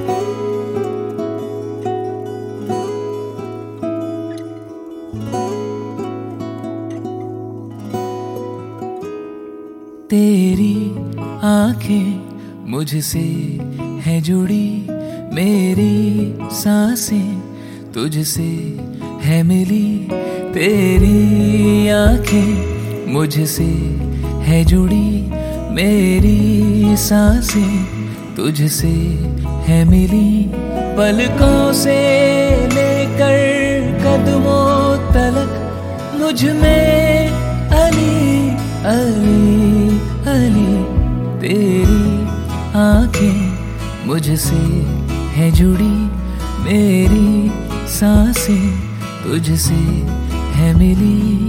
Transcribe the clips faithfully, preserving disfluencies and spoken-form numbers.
तेरी आंखें मुझसे है जुड़ी, मेरी सांसें तुझसे है मिली। तेरी आंखें मुझसे है जुड़ी, मेरी सांसें तुझसे है मिली। पलकों से लेकर कदमों तलक मुझ में अली अली अली। तेरी आंखें मुझसे है जुड़ी, मेरी सांसें तुझसे है मिली।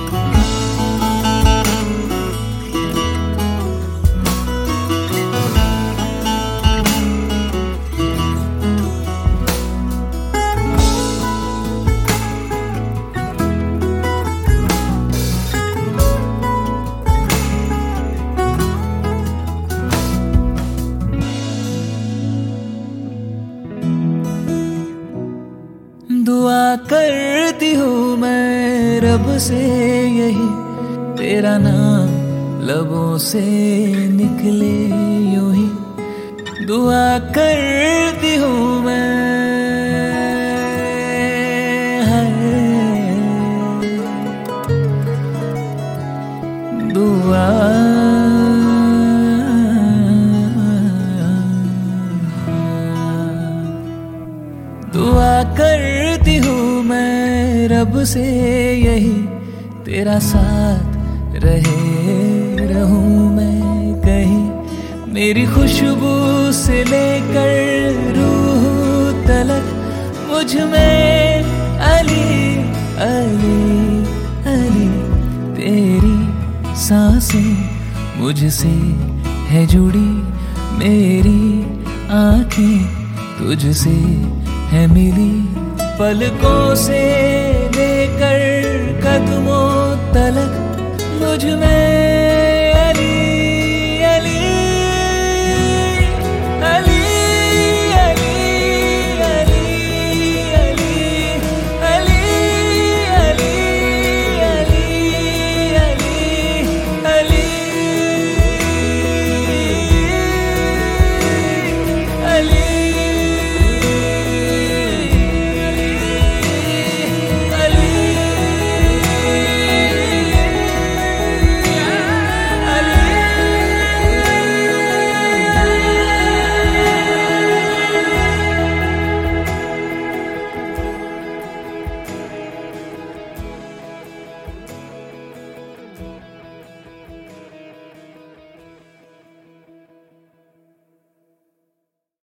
दुआ करती हूँ मैं रब से यही, तेरा नाम लबों से निकले यूं ही। दुआ करती हूँ मैं, दुआ दुआ करती हूँ मैं रब से यही, तेरा साथ रहे रहूं मैं कहीं। मेरी खुशबू से लेकर रूह तलक मुझ में अली अली अली। तेरी सांसें मुझसे है जुड़ी, मेरी आंखें तुझसे है मिली। पलकों से लेकर कदमों तलक मुझ में